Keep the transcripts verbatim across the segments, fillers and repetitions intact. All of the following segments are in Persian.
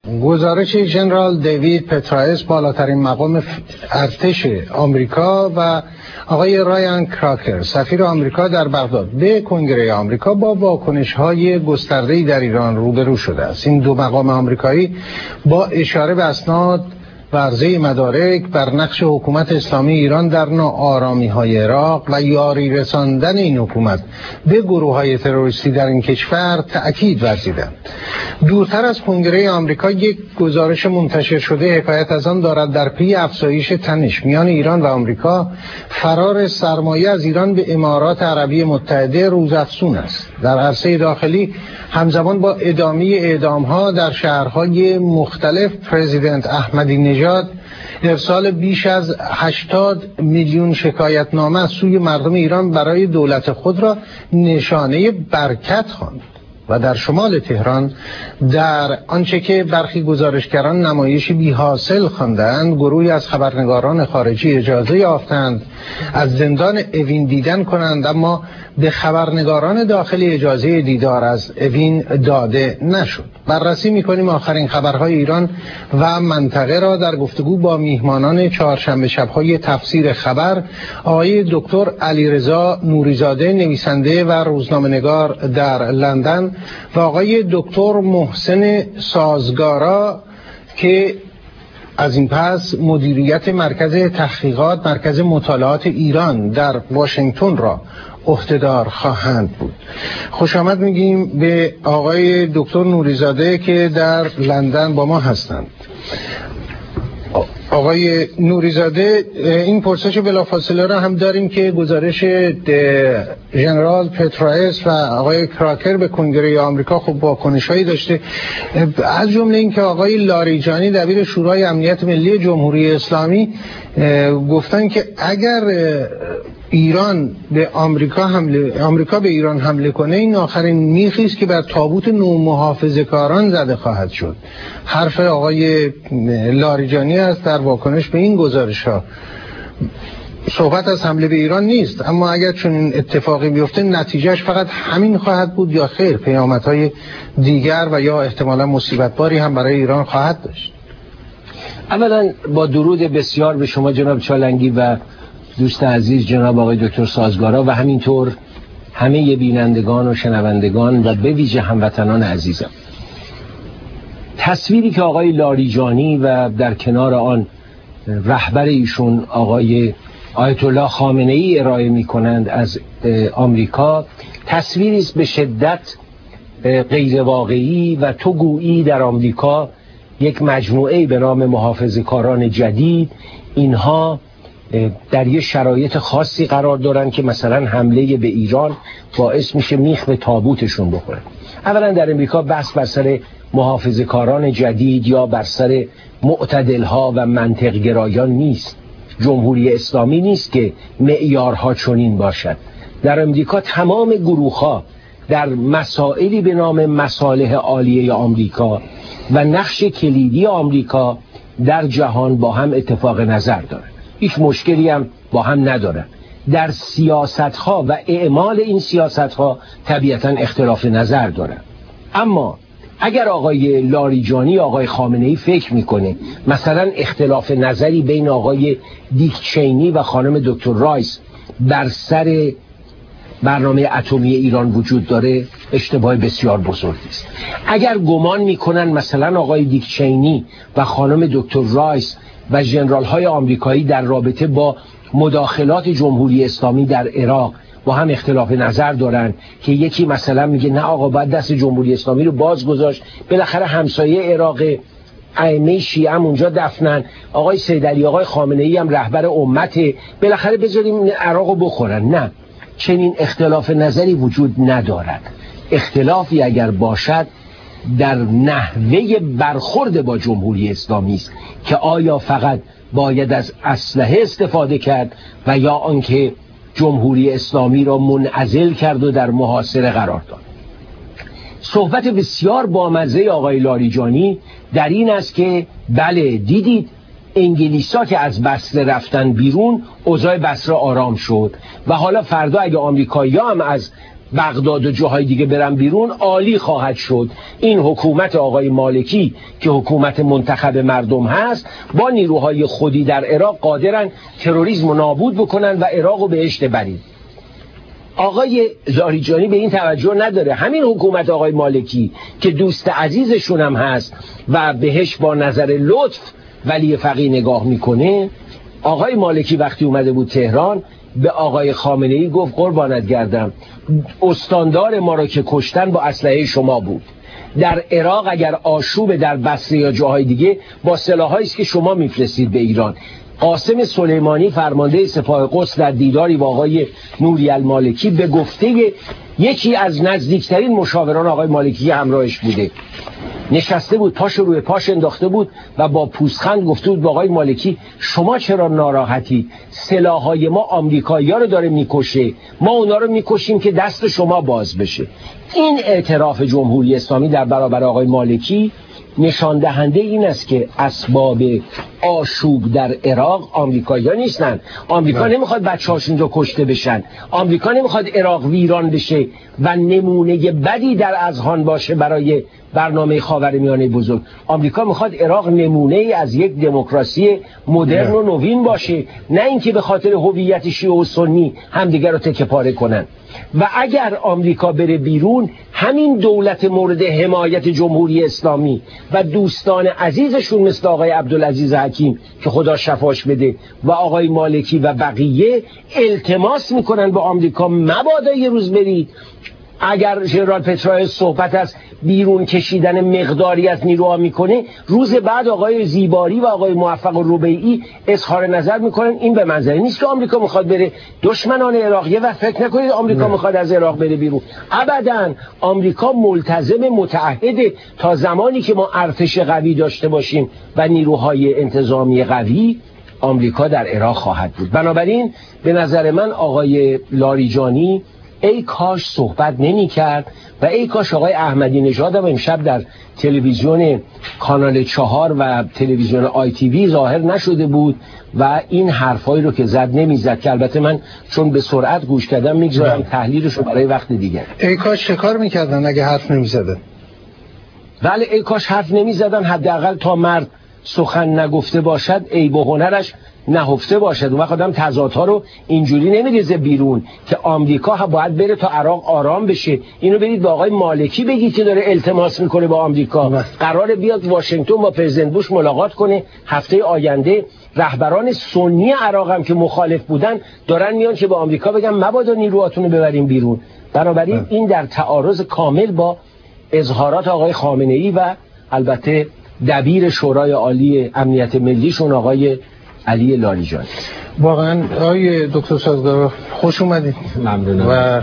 گزارش ژنرال دیوید پترایس، بالاترین مقام ارتش آمریکا، و آقای رایان کراکر، سفیر آمریکا در بغداد، به کنگره آمریکا با واکنش‌های گسترده‌ای در ایران روبرو شده است. این دو مقام آمریکایی با اشاره به اسناد و عرضه مدارک بر نقش حکومت اسلامی ایران در ناآرامی‌های عراق و یاری رساندن این حکومت به گروه‌های تروریستی در این کشور تأکید ورزیدند. دورتر از کنگره آمریکا یک گزارش منتشر شده حکایت از آن دارد در پی افزایش تنش میان ایران و آمریکا، فرار سرمایه از ایران به امارات عربی متحده روزافزون است. در عرصه داخلی همزمان با ادامه اعدام‌ها در شهرهای مختلف، پرزیدنت احمدی نژاد ارسال بیش از هشتاد میلیون شکایتنامه از سوی مردم ایران برای دولت خود را نشانه برکت خواند. و در شمال تهران، در آنچه که برخی گزارشگران نمایشی بی حاصل خواندند، گروهی از خبرنگاران خارجی اجازه یافتند از زندان اوین دیدن کنند، اما به خبرنگاران داخلی اجازه دیدار از اوین داده نشد. بررسی می‌کنیم آخرین خبرهای ایران و منطقه را در گفتگو با میهمانان چهارشنبه شب‌های تفسیر خبر، آقای دکتر علیرضا نوریزاده، نویسنده و روزنامه‌نگار در لندن، و آقای دکتر محسن سازگارا که از این پس مدیریت مرکز تحقیقات مرکز مطالعات ایران در واشنگتن را عهده‌دار خواهند بود. خوش آمد میگیم به آقای دکتر نوریزاده که در لندن با ما هستند. آقای نوریزاده، این پرسش بلافاصله را هم داریم که گزارش ژنرال پترایس و آقای کراکر به کنگره آمریکا خب واکنش‌هایی داشته، از جمله اینکه آقای لاریجانی دبیر شورای امنیت ملی جمهوری اسلامی گفتن که اگر ایران به آمریکا حمله آمریکا به ایران حمله کنه، این آخرین میخی است که بر تابوت نومحافظه‌کاران زده خواهد شد. حرف آقای لاریجانی است در واکنش به این گزارش‌ها. صحبت از حمله به ایران نیست، اما اگر چون اتفاقی بیفته نتیجهش فقط همین خواهد بود یا خیر پیامدهای دیگر و یا احتمالا مصیبت‌باری هم برای ایران خواهد داشت؟ اولا با درود بسیار به شما جناب چالنگی و دوست عزیز جناب آقای دکتر سازگارا و همینطور همه بینندگان و شنوندگان و به ویژه هموطنان عزیزم. تصویری که آقای لاریجانی و در کنار آن رهبر ایشون آقای آیت الله خامنه ای ارائه می کنند از آمریکا، تصویری است به شدت غیر واقعی و تو گویی در آمریکا یک مجموعه به نام محافظه‌کاران جدید، اینها در یه شرایط خاصی قرار دارن که مثلا حمله به ایران باعث میشه میخ به تابوتشون بخوره. اولا در امریکا بحث بر سر محافظه‌کاران جدید یا بر سر معتدلها و منطق‌گرایان نیست. جمهوری اسلامی نیست که معیارها چنین باشد. در امریکا تمام گروه‌ها در مسائلی به نام مصالح عالیه آمریکا و نقش کلیدی آمریکا در جهان با هم اتفاق نظر دارند. هیچ مشکلی هم با هم ندارن. در سیاست‌ها و اعمال این سیاست‌ها طبیعتاً اختلاف نظر دارن. اما اگر آقای لاریجانی آقای خامنه‌ای فکر میکنه مثلا اختلاف نظری بین آقای دیک چینی و خانم دکتر رایس بر سر برنامه اتمی ایران وجود داره، اشتباه بسیار بزرگی است. اگر گمان میکنن مثلا آقای دیک چینی و خانم دکتر رایس و ژنرال های آمریکایی در رابطه با مداخلات جمهوری اسلامی در عراق با هم اختلاف نظر دارن که یکی مثلا میگه نه آقا باید دست جمهوری اسلامی رو باز گذاشت، بالاخره همسایه عراق ائمه شیعه هم اونجا دفنن، آقای سیدعلی آقای خامنه ای هم رهبر امته، بالاخره بذاریم عراقو بخورن. نه، چنین اختلاف نظری وجود ندارد. اختلافی اگر باشد در نحوه برخورد با جمهوری اسلامی است که آیا فقط باید از اسلحه استفاده کرد و یا آنکه جمهوری اسلامی را منعزل کرد و در محاصره قرار داد. صحبت بسیار بامزه آقای لاریجانی در این است که بله دیدید انگلیسا که از بصره رفتن بیرون اوضاع بصره آرام شد و حالا فردا اگه آمریکایی‌ها هم از بغداد و جاهای دیگه برن بیرون عالی خواهد شد. این حکومت آقای مالکی که حکومت منتخب مردم هست با نیروهای خودی در عراق قادرن تروریسم رو نابود بکنن و عراق رو بهشت برید. آقای لاریجانی به این توجه نداره. همین حکومت آقای مالکی که دوست عزیزشون هم هست و بهش با نظر لطف ولی فقیه نگاه میکنه، آقای مالکی وقتی اومده بود تهران به آقای خامنه‌ای گفت قربانت گردم استاندار ما رو که کشتن با اسلحه شما بود. در عراق اگر آشوب در بصره یا جاهای دیگه با سلاحایی است که شما میفرستید به ایران. قاسم سلیمانی فرمانده سپاه قدس در دیداری با آقای نوری المالکی به گفته یکی از نزدیکترین مشاوران آقای مالکی همراهش بوده، نشسته بود پاش روی پاش انداخته بود و با پوزخند گفته بود با آقای مالکی شما چرا ناراحتی؟ سلاح‌های ما آمریکایی‌ها رو داره میکشه، ما اونا رو میکشیم که دست شما باز بشه. این اعتراف جمهوری اسلامی در برابر آقای مالکی نشان دهنده این است که اسباب آشوب در عراق آمریکایی‌ها نیستن. آمریکا نمیخواد بچه‌هاشون رو کشته بشن، آمریکا نمیخواد عراق ویران بشه و نمونه بدی در اذهان باشه برای برنامه خاورمیانه بزرگ. آمریکا میخواد عراق نمونه ای از یک دموکراسی مدرن و نوین باشه، نه اینکه به خاطر هویت شیعه و سنی همدیگر رو تکه پاره کنن. و اگر آمریکا بره بیرون، همین دولت مورد حمایت جمهوری اسلامی و دوستان عزیزشون مثل آقای عبدالعزیز حکیم که خدا شفاش بده و آقای مالکی و بقیه التماس میکنن به آمریکا مبادا یه روز برید. اگر ژنرال پترایس صحبت از بیرون کشیدن مقداری از نیروها میکنه، روز بعد آقای زیباری و آقای موفق الربیعی اظهار نظر میکنن این به منظره نیست که آمریکا میخواد بره دشمنان عراقیه و فکر نکنید آمریکا میخواد از عراق بره بیرون. ابداً آمریکا ملتزم متعهده تا زمانی که ما ارتش قوی داشته باشیم و نیروهای انتظامی قوی، آمریکا در عراق خواهد بود. بنابراین به نظر من آقای لاریجانی ای کاش صحبت نمی کرد و ای کاش آقای احمدی نژاد هم امشب در تلویزیون کانال چهار و تلویزیون آی تی وی ظاهر نشده بود و این حرفایی رو که زد نمی زد که البته من چون به سرعت گوش کردم میگذارم تحلیلش رو برای وقت دیگه. ای کاش چه کار میکردن اگه حرف نمی زدن؟ بله ای کاش حرف نمی زدن، حداقل تا مرد سخن نگفته باشد عیب و هنرش نهفته باشد. اون وقت آدم تضادها رو اینجوری نمیریزه بیرون که آمریکا باید بره تا عراق آرام بشه. اینو برید به آقای مالکی بگید که داره التماس میکنه با آمریکا، قراره بیاد واشنگتن با پرزیدنت بوش ملاقات کنه هفته آینده. رهبران سنی عراق هم که مخالف بودن دارن میان که به آمریکا بگن مبادا نیروهاتون رو ببریم بیرون. بنابراین این در تعارض کامل با اظهارات آقای خامنه‌ای و البته دبیر شورای عالی امنیت ملیشون آقای علی لاریجانی. واقعا آقای دکتر سازگار خوش اومدید. ممنونم. و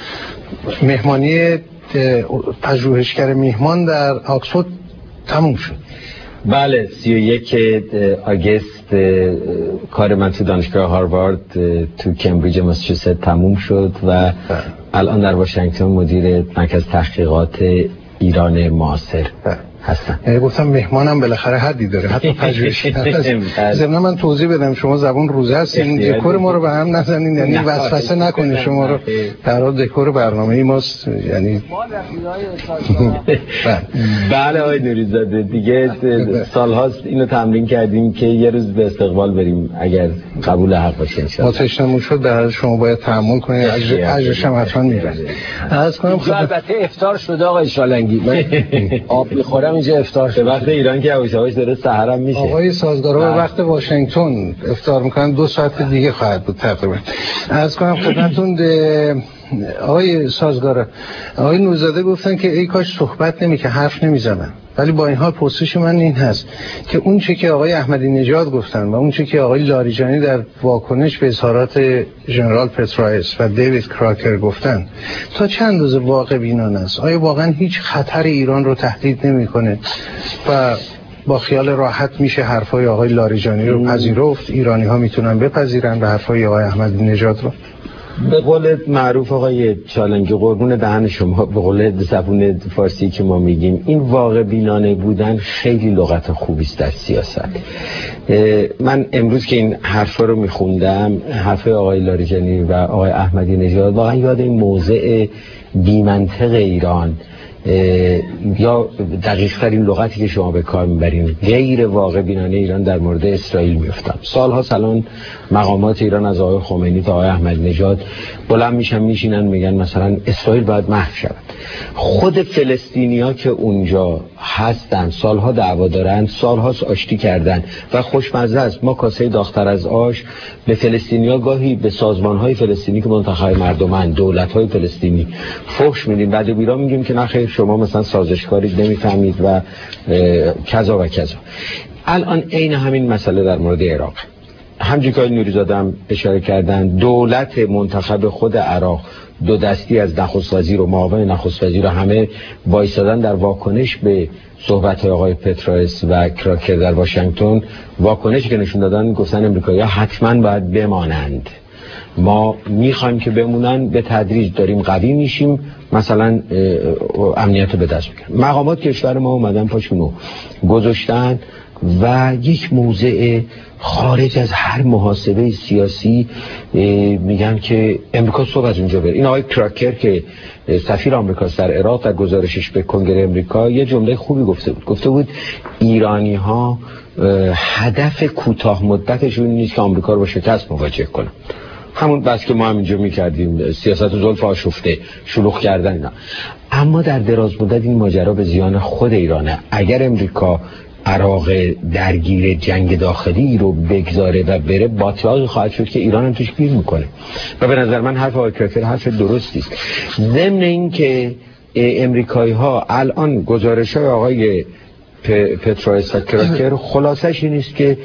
مهمانی پژوهشگر میهمان در آکسفورد تموم شد. بله سی و یک آگست کار من تو دانشگاه هاروارد تو کمبریج ماساچوست تموم شد و الان در واشنگتن مدیر مرکز تحقیقات ایران معاصر هستم. گفتم مهمانم بالاخره حدی داره، حتی پژوهشگر. ضمن من توضیح بدم شما زبون روزه هستین، دکور ما رو به هم نزنین، یعنی وسوسه نکنید شما رو در حال دکور برنامه ای ماست، یعنی بله آقای نوری‌زاده دیگه سال هاست اینو تمرین کردیم که یه روز به استقبال بریم اگر قبول حق باشه ان شاء الله. آتشنمون شد در شما باید تحمل کنید، اجرش هم حتما میبرید. از کنم البته افطار شده آقای شالنگی، من آب میخورم اینجا افطار شده. وقت ایران که یواش یواش داره سحرم میشه. آقای سازگارا به وقت واشنگتن افطار میکنن، دو ساعت دیگه خواهد بود تقریبا. عرض کنم خدمتتون آقای سازگارا، آقای نوری‌زاده گفتن که ای کاش صحبت نمی‌کرد، حرف نمی‌زدن. ولی با این حال پرسش من این هست که اون چه که آقای احمدی نژاد گفتن و اون چه که آقای لاریجانی در واکنش به اظهارات ژنرال پترایس و دیوید کراکر گفتن تا چند اندازه واقع بینانه است؟ آیا واقعا هیچ خطر ایران رو تهدید نمی‌کنه و با خیال راحت میشه حرفای آقای لاریجانی رو پذیرفت، ایرانی ها میتونن بپذیرن و حرفای آقای احمدی نژاد رو؟ به قول معروف آقای چالنگی، قربون دهن شما، به قول زبون فارسی که ما میگیم، این واقع بینانه بودن خیلی لغت خوبی است در سیاست. من امروز که این حرفا رو میخوندم، حرف آقای لاریجانی و آقای احمدی نژاد، واقعا یاد این موضع بی‌منطق ایران یا دقیق ترین لغتی که شما به کار میبرین، غیر واقع بینانه ایران در مورد اسرائیل میفتم. سالها سالان مقامات ایران از آقای خمینی تا آقای احمدی نژاد بلند میشن میشینن میگن مثلا اسرائیل باید محو شود. خود فلسطینیا که اونجا هستن سالها دعوا دارن، سالها آشتی کردن و خوشمزه است. ما کاسه داغ‌تر از آش به فلسطینیا، گاهی به سازمان‌های فلسطینی که منتخب مردمن، دولت‌های فلسطینی فحش میدیم، بعد بیرا میگیم که نخیر شما مثلا سازشکارید، نمیفهمید و کذا و کذا. الان عین همین مسئله در مورد عراق. همچنین که نوریزاده هم اشاره کردن، دولت منتخب خود عراق دو دستی از نخست وزیر و معاون نخست وزیر و همه وایسادن در واکنش به صحبت آقای پترائس و کراکر در واشنگتن. واکنشی که نشون دادن گفتن امریکایی‌ها حتما باید بمانند، ما میخوایم که بمونن، به تدریج داریم قوی میشیم، مثلا امنیت رو به دست میگیرن. مقامات کشور ما اومدن پاشونو گذاشتن و یک موضع خارج از هر محاسبه سیاسی میگن که امریکا صبح از اونجا بره. این آقای کراکر که سفیر آمریکاست در عراق در گزارشش به کنگره امریکا یه جمله خوبی گفته بود. گفته بود ایرانی ها هدف کوتاه مدتشون نیست که آمریکا رو با شکست مواجه کنن، همون بس که ما هم اینجا میکردیم، سیاست زلف آشفته، شلوغ کردن اینا. اما در دراز مدت این ماجرا به زیان خود ایرانه. اگر امریکا عراق درگیر جنگ داخلی رو بگذاره و بره، باطلاقی خواهد شد که ایران هم توش گیر میکنه و به نظر من حرف آقای کراکر حرف درستی است. ضمن این که امریکایی ها الان گزارش های آقای پترائس و کراکر خلاصش این است که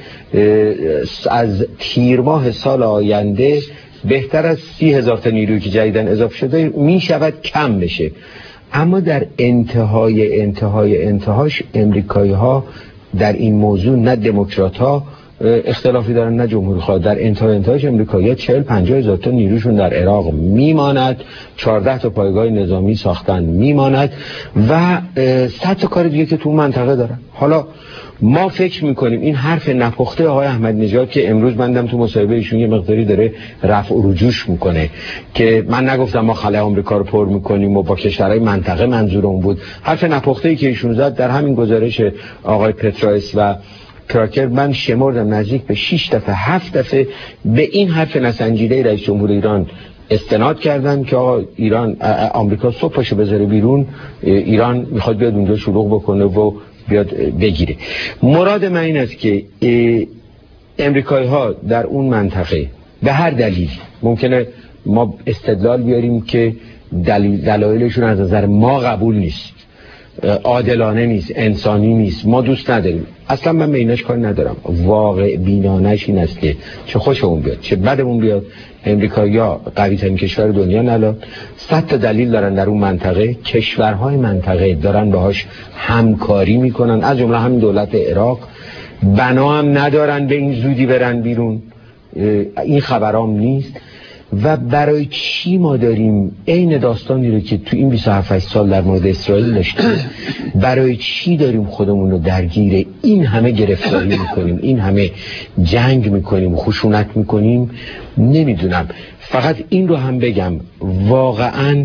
از تیر ماه سال آینده بهتر از سی هزار تا نیرویی که جدیدن اضافه شده می شود کم بشه. اما در انتهای انتهای انتهاش امریکایی ها در این موضوع نه دموکرات ها اختلافی دارن نه جمهوری خواه. در انتهای انتهاش امریکایی ها چهل پنجاه هزار تا نیروشون در عراق میماند، چهارده تا پایگاه نظامی ساختن میماند و صد تا کار دیگه که تو منطقه دارن. حالا ما فکر میکنیم این حرف نپخته آقای احمدی نژاد که امروز بندم تو مصاحبه ایشون یه مقداری داره رفع و رجوش میکنه که من نگفتم ما خلای آمریکا رو پر میکنیم و با کشورهای منطقه منظورم بود. حرف نپخته ای که ایشون زد در همین گزارش آقای پترائس و کراکر من شمردم نزدیک به شش دفعه هفت دفعه به این حرف نسنجیده رئیس جمهور ایران استناد کردن که آقا ایران آمریکا صبح پاشو بذاره بیرون، ایران میخواد بیاد اونجا شلوغ بکنه و بیاد بگیره. مراد من این است که امریکایی ها در اون منطقه به هر دلیل ممکنه ما استدلال بیاریم که دلیل دلایلشون از نظر ما قبول نیست، عادلانه نیست، انسانی نیست، ما دوست نداریم، اصلا من به ایناش کار ندارم. واقع بینانش این است که چه خوشمون بیاد چه بدمون بیاد امریکایی‌ها قوی ترین کشور دنیا الان صد تا دلیل دارن در اون منطقه، کشورهای منطقه دارن باهاش همکاری میکنن، از جمله همین دولت عراق. بنا هم ندارن به این زودی برن بیرون، این خبرام نیست. و برای چی ما داریم عین داستانی رو که تو این بیست و هفت سال در مورد اسرائیل داشتیم، برای چی داریم خودمون رو درگیر این همه گرفتاری میکنیم، این همه جنگ میکنیم، خشونت میکنیم؟ نمیدونم. فقط این رو هم بگم، واقعا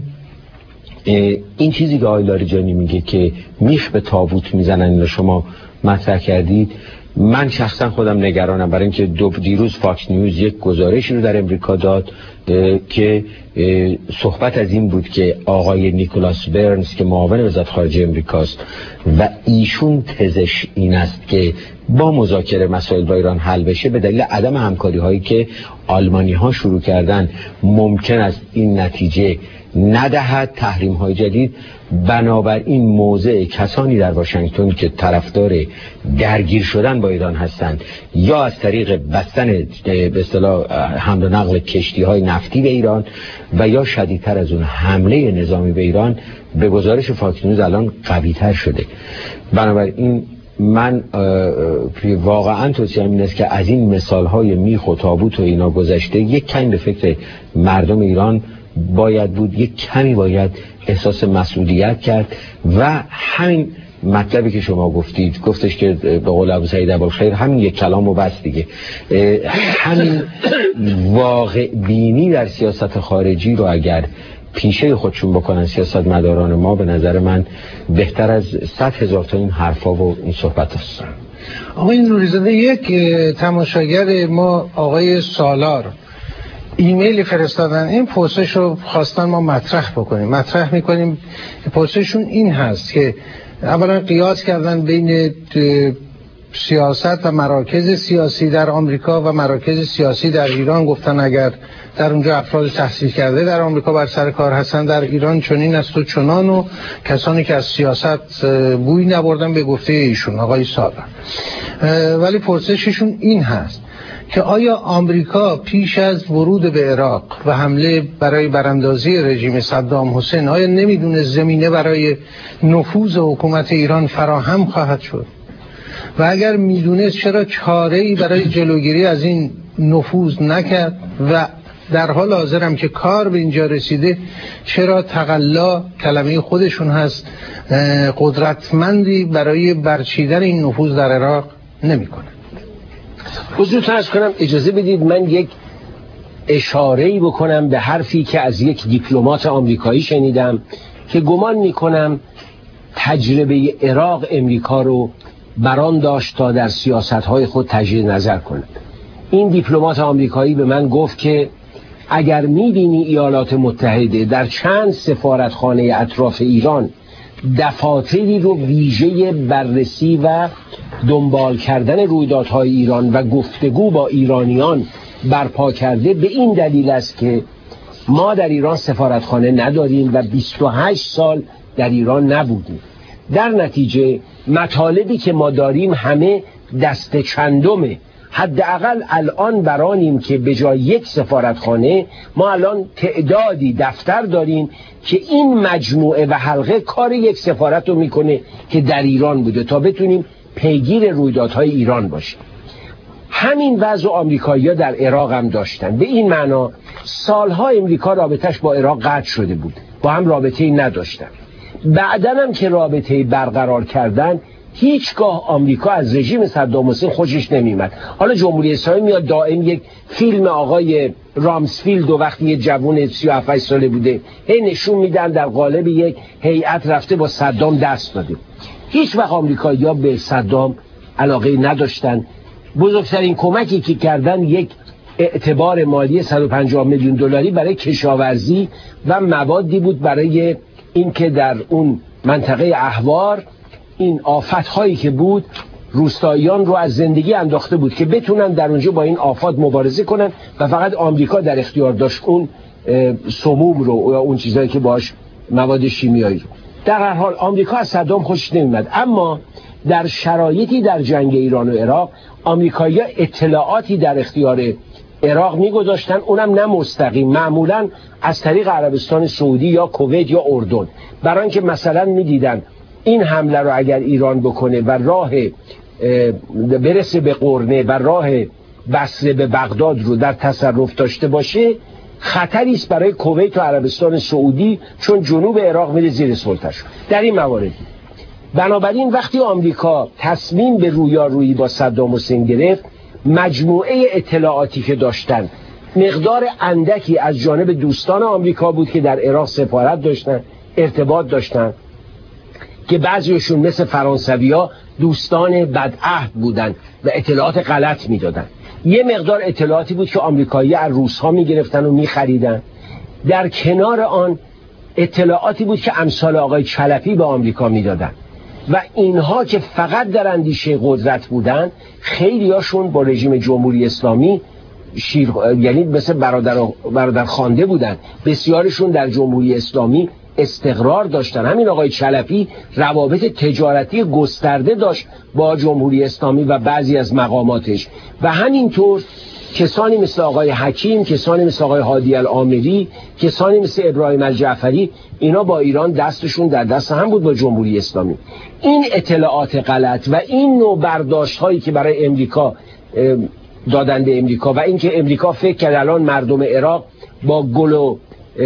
این چیزی که آقای لاریجانی میگه که میخ به تابوت میزنن اینو شما مطرح کردید، من شخصا خودم نگرانم. برای اینکه دو دیروز فاکس نیوز یک گزارشی رو در امریکا داد که صحبت از این بود که آقای نیکولاس برنز که معاون وزارت خارجه امریکاست و ایشون تزش این است که با مذاکره مسائل با ایران حل بشه، به دلیل عدم همکاری هایی که آلمانی ها شروع کردن ممکن است این نتیجه ندهد، تحریم های جدید. بنابراین موضع کسانی در واشنگتن که طرفدار درگیر شدن با ایران هستند یا از طریق بستن به اصطلاح حمل و نقل کشتی های نفتی به ایران و یا شدیدتر از اون حمله نظامی به ایران، به گزارش فاکس نیوز الان قوی تر شده. بنابراین من واقعا توصیه‌ام این است که از این مثالهای میخ و تابوت و اینا گذشته یک کمی به فکر مردم ایران باید بود، یک کمی باید احساس مسئولیت کرد و همین مطلبی که شما گفتید، گفتش که به قول ابو سعید ابوالخیر همین یک کلام و بس دیگه، همین واقع بینی در سیاست خارجی رو اگر پیشه خودشون بکنن سیاستمداران ما، به نظر من بهتر از صد هزار تا این حرفا و این صحبت است. آقای نوری‌زاده، یک تماشاگر ما آقای سالار ایمیل فرستادن، این پرسش رو خواستن ما مطرح بکنیم. مطرح میکنیم. پرسششون این هست که اولا قیاس کردن بین سیاست و مراکز سیاسی در آمریکا و مراکز سیاسی در ایران. گفتن اگر در اونجا افراد تحصیل کرده در آمریکا بر سر کار هستن، در ایران چنین است و چنان، و کسانی که از سیاست بوی نبردن به گفته ایشون آقای سالار. ولی پرسششون این هست که آیا آمریکا پیش از ورود به عراق و حمله برای براندازی رژیم صدام حسین آیا نمیدونه زمینه برای نفوذ حکومت ایران فراهم خواهد شد؟ و اگر میدونست چرا چاره‌ای برای جلوگیری از این نفوذ نکرد؟ و در حال حاضرم که کار به اینجا رسیده، چرا تقلا کلمه خودشون هست قدرتمندی برای برچیدن این نفوذ در عراق نمی کنه؟ حضورتون عرض کنم اجازه بدید من یک اشاره‌ای بکنم به حرفی که از یک دیپلمات آمریکایی شنیدم که گمان میکنم تجربه عراق امریکا رو بران داشت تا در سیاست‌های خود تجدید نظر کنه. این دیپلمات آمریکایی به من گفت که اگر می‌بینی ایالات متحده در چند سفارتخانه اطراف ایران دفاتری رو ویژه بررسی و دنبال کردن رویدادهای ایران و گفتگو با ایرانیان برپا کرده، به این دلیل است که ما در ایران سفارتخانه نداریم و بیست و هشت سال در ایران نبودیم. در نتیجه مطالبی که ما داریم همه دست چندمه. حداقل الان برانیم که به جای یک سفارتخانه ما الان تعدادی دفتر داریم که این مجموعه و حلقه کار یک سفارت رو میکنه که در ایران بوده تا بتونیم پیگیر رویدادهای ایران باشیم. همین وضع آمریکایی‌ها در عراق هم داشتن. به این معنا سالها امریکا رابطش با عراق قطع شده بود، با هم رابطه‌ای نداشتن. بعداً هم که رابطه‌ای برقرار کردن، هیچگاه آمریکا از رژیم صدام حسین خوشش نمی‌آمد. حالا جمهوری اسلامی میاد دائم یک فیلم آقای رامسفیلد و وقتی یه جوون سی و هفت ساله بوده هی نشون میدن در قالب یک هیئت رفته با صدام دست داده. هیچ وقت آمریکایی‌ها به صدام علاقه نداشتن. بزرگترین کمکی که کردن یک اعتبار مالی صد و پنجاه میلیون دلاری برای کشاورزی و موادی بود برای اینکه در اون منطقه احوار این آفت‌هایی که بود روستاییان رو از زندگی انداخته بود که بتونن در اونجا با این آفات مبارزه کنن و فقط آمریکا در اختیار داشت اون سموم رو یا اون چیزایی که باش مواد شیمیایی رو. در هر حال آمریکا از صدام خوشش نمی‌آمد، اما در شرایطی در جنگ ایران و عراق آمریکایی‌ها اطلاعاتی در اختیار عراق می‌گذاشتن، اونم نه مستقیم، معمولاً از طریق عربستان سعودی یا کویت یا اردن، برای اینکه مثلا می‌دیدن این حمله رو اگر ایران بکنه و راه برسه به قرنه و راه بصره به بغداد رو در تصرف داشته باشه، خطری است برای کویت و عربستان سعودی، چون جنوب عراق میره زیر سلطه‌ش. در این موارد بنابراین وقتی آمریکا تصمیم به رویارویی با صدام حسین گرفت، مجموعه اطلاعاتی که داشتن مقدار اندکی از جانب دوستان آمریکا بود که در عراق سفارت داشتن، ارتباط داشتن، که بعضیشون مثل فرانسوی‌ها دوستان بدعهد بودن و اطلاعات غلط میدادن. یه مقدار اطلاعاتی بود که آمریکایی از روس‌ها میگرفتن و میخریدن. در کنار آن اطلاعاتی بود که امثال آقای چلپی به آمریکا میدادن و اینها که فقط در اندیشه قدرت بودن، خیلی هاشون با رژیم جمهوری اسلامی شیر... یعنی مثل برادر برادر خوانده بودن. بسیارشون در جمهوری اسلامی استقرار داشتن. همین آقای چلفی روابط تجارتی گسترده داشت با جمهوری اسلامی و بعضی از مقاماتش، و همینطور کسانی مثل آقای حکیم، کسانی مثل آقای هادی العامری، کسانی مثل ابراهیم الجعفری، اینا با ایران دستشون در دست هم بود با جمهوری اسلامی. این اطلاعات غلط و این نوع برداشت هایی که برای امریکا دادن به امریکا و اینکه امریکا فکر کرد الان مردم عراق با گل و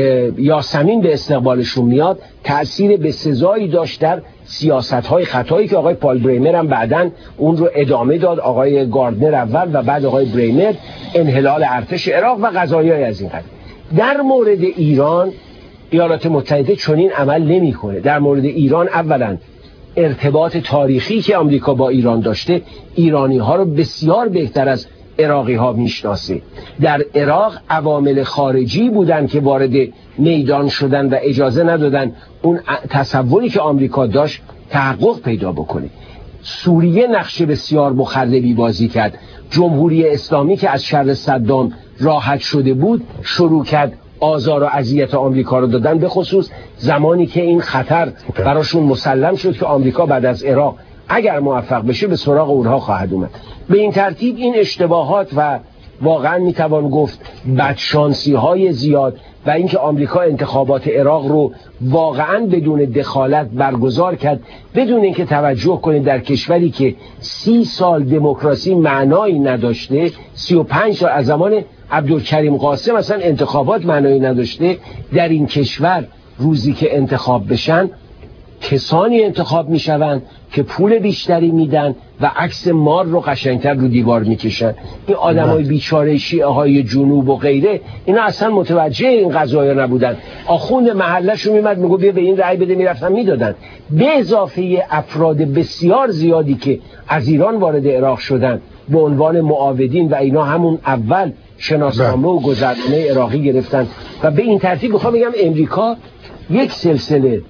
یاسمین به استقبالشون میاد، تأثیر بسزایی داشت در سیاست‌های خطایی که آقای پال بریمر هم بعداً اون رو ادامه داد، آقای گاردنر اول و بعد آقای بریمر، انحلال ارتش عراق و قضایای از این قبیل. در مورد ایران ایالات متحده چنین عمل نمی‌کنه. در مورد ایران اولاً ارتباط تاریخی که آمریکا با ایران داشته، ایرانی‌ها رو بسیار بهتر از عراقی ها میشناسه. در عراق عوامل خارجی بودن که وارد میدان شدن و اجازه ندادن اون تصوری که آمریکا داشت تحقق پیدا بکنه. سوریه نقش بسیار مخربی بازی کرد. جمهوری اسلامی که از شر صدام راحت شده بود شروع کرد آزار و اذیت آمریکا رو دادن، به خصوص زمانی که این خطر براشون مسلم شد که آمریکا بعد از عراق اگر موفق بشه به سراغ اونها خواهد اومد. به این ترتیب این اشتباهات و واقعا میتوان گفت بدشانسی های زیاد و اینکه آمریکا انتخابات عراق رو واقعا بدون دخالت برگزار کرد، بدون اینکه توجه کنید در کشوری که سی سال دموکراسی معنایی نداشته، سی و پنج سال از زمان عبدالکریم قاسم اصلا انتخابات معنایی نداشته، در این کشور روزی که انتخاب بشن کسانی انتخاب میشوند که پول بیشتری میدن و عکس مار رو قشنگتر رو دیوار میکشن. این آدمای بیچاره شیعه های جنوب و غیره اینا اصلا متوجه این قضایا نبودن. آخوند محله‌شون میمد میگه بیا به این رأی بده، میرفتن میدادن. به اضافه افراد بسیار زیادی که از ایران وارد عراق شدن به عنوان معاودین و اینا همون اول شناسنامه و گذرنامه عراقی گرفتن و به این ترتیب میخوام بگم امریکا یک سلسله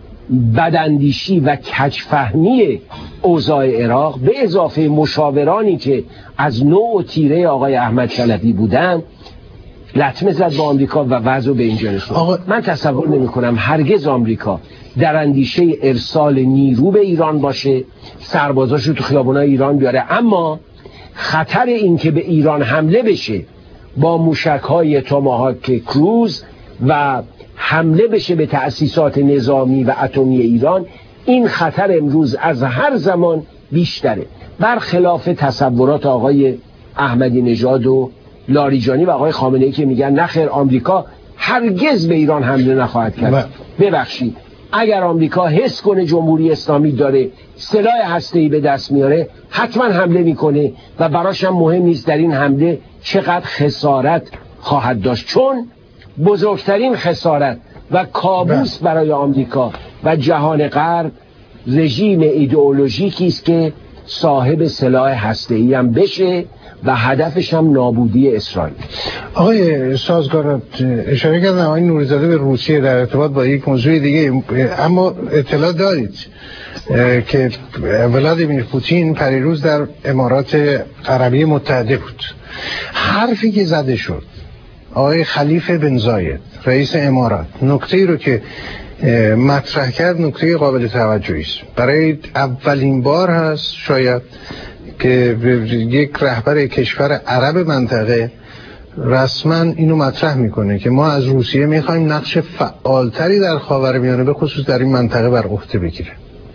بداندیشی و کجفهمی اوضاع عراق به اضافه مشاورانی که از نوع و تیره آقای احمد چلفی بودن لطمه زد با آمریکا و وضع به اینجا رسوند. من تصور نمی کنم هرگز آمریکا در اندیشه ارسال نیرو به ایران باشه، سربازاشو تو خیابونای ایران بیاره، اما خطر این که به ایران حمله بشه با موشک‌های توماهاک کروز و حمله بشه به تأسیسات نظامی و اتمی ایران، این خطر امروز از هر زمان بیشتره، برخلاف تصورات آقای احمدی نژاد و لاریجانی و آقای خامنه‌ای که میگن نخیر آمریکا هرگز به ایران حمله نخواهد کرد. ببخشید اگر آمریکا حس کنه جمهوری اسلامی داره سلاح هسته‌ای به دست میاره حتما حمله میکنه و براش هم مهم نیست در این حمله چقدر خسارت خواهد داشت، چون بزرگترین خسارت و کابوس برای آمریکا و جهان غرب رژیم ایدئولوژیکی است که صاحب سلاح هسته‌ای هم بشه و هدفش هم نابودی اسرائیل. آقای سازگار اشاره کردن آقای نوری‌زاده به روسیه در ارتباط با یک موضوع دیگه، اما اطلاع دارید که ولادیمیر پوتین پریروز در امارات عربی متحده بود. حرفی که زده شد آقای خلیفه بن زاید رئیس امارات، نکته‌ای رو که مطرح کرد نکته قابل توجهی است. برای اولین بار هست شاید که یک رهبر کشور عرب منطقه رسما اینو مطرح میکنه که ما از روسیه میخوایم نقش فعالتری در خاورمیانه به خصوص در این منطقه بر عهده بگیره.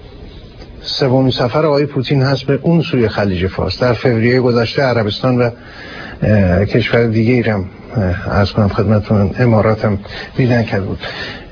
سومین سفر آقای پوتین هست به اون سوی خلیج فارس. در فوریه گذشته عربستان و کشور دیگه ایرم از کنم خدمتتون امارات هم دیدن کرد بود.